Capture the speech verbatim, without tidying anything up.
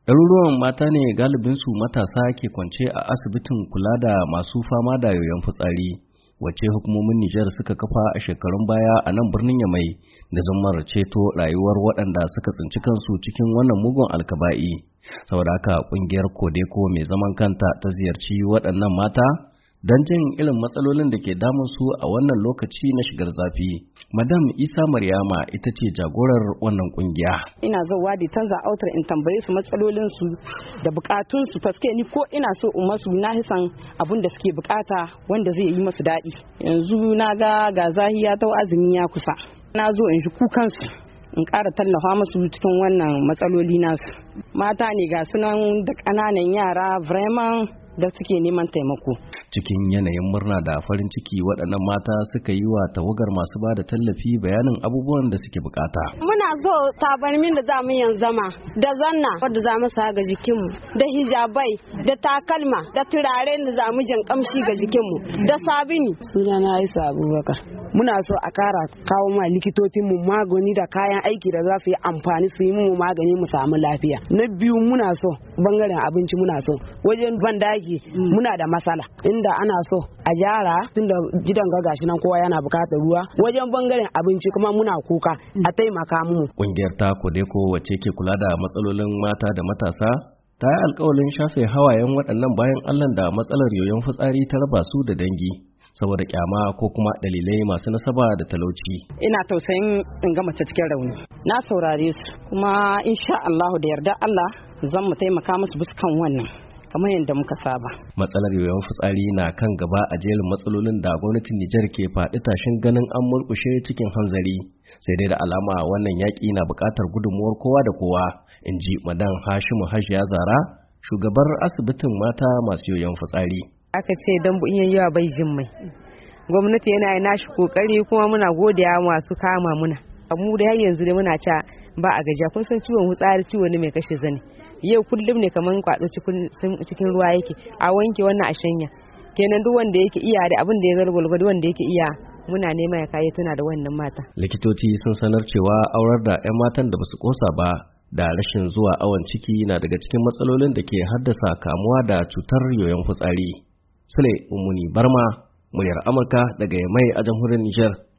Ɗaruruwan mata ne galibinsu matasa ke kwance a asibitin kula da masu fama da yoyon fitsari, wacce hukumomin Nijar suka kafa a shekarun baya a nan birnin Yamai da zammar ceto rayuwar waɗanda suka tsinci kansu cikin wannan mugun alkaba'i. Saboda haka ƙungiyar Kodeko mai zaman kanta ta ziyarci waɗannan mata don jin irin matsalolin da ke damun su a wannan lokaci na shigar zafi. Madam Isa Maryama ita ce jagorar wannan kungiya. Ina zauwa da tanza autar in tambaye su matsalolin su da bukatun su faske ni ko ina so in masu na hisan abun da suke bukata wanda zai yi masu daɗi. Yanzu na ga ga zahiya ta azumi ya kusa. Na zo in shi kukan su in ƙara tallafa musu cikin wannan matsaloli nasu. Mata ne ga sunan da ƙananan yara vraiment da suke neman taimako. Cikin yanayin murna da farin ciki waɗannan mata suka yi wa tawagar masu ba da tallafi bayanin abubuwan da suke bukata. Muna so tabarmin da za mu yin zama da zanna wadda za mu sa ga jikinmu da hijabai da takalma da turare da za mu jin kamshi ga jikinmu da sabini. Sunana Aisha Abubakar. Muna so a kara kawo ma likitocin mu magani da kayan aiki da za su yi amfani su yi mu magani mu samu lafiya. Na biyu muna so bangaren abinci muna so wajen bandaki muna da matsala inda ana so a gyara tunda gidan ga gashi nan kowa yana bukatar ruwa wajen bangaren abinci kuma muna kuka a taimaka mu. Kungiyar ta Kodeko wacce ke kula da matsalolin mata da matasa ta yi alkawalin shafe hawayen waɗannan bayan Allah da matsalar yoyon fitsari ta raba su da dangi saboda kyama ko kuma dalilai masu nasaba da talauci. Ina tausayin in ga mace cikin rauni. Na saurare su kuma insha Allah da yarda Allah zan mu taimaka musu biskan wannan kamar yadda muka saba. Matsalar yoyon fitsari na kan gaba a jerin matsalolin da gwamnatin Nijar ke faɗi tashin ganin an murƙushe cikin hanzari. Sai dai da alama wannan yaƙi na buƙatar gudunmuwar kowa da kowa, in ji Madan Hashimu Hajiya Zara, shugabar asibitin mata masu yoyon fitsari. Aka ce dan bu iya yawa bai jin mai. Gwamnati yana yi nashi kokari kuma muna godiya masu kama muna. Mu da har yanzu dai muna cewa ba a gajiya, kun san ciwon fitsari ciwo ne mai kashe zane. Yau kullum ne kaman kwado cikin ruwa yake a wanke wannan a shanya. Kenan duk wanda yake iya da abin da ya zargulgwado wanda yake iya muna nema ya kai tuna da wannan mata. Likitoci sun sanar cewa aurar da 'yan matan da basu kosa ba da rashin zuwa awon ciki na daga cikin matsalolin da ke haddasa kamuwa da cutar yoyon fitsari. Sule Umuni Barma, muryar Amurka daga Yamai a jamhuriyar Nijar.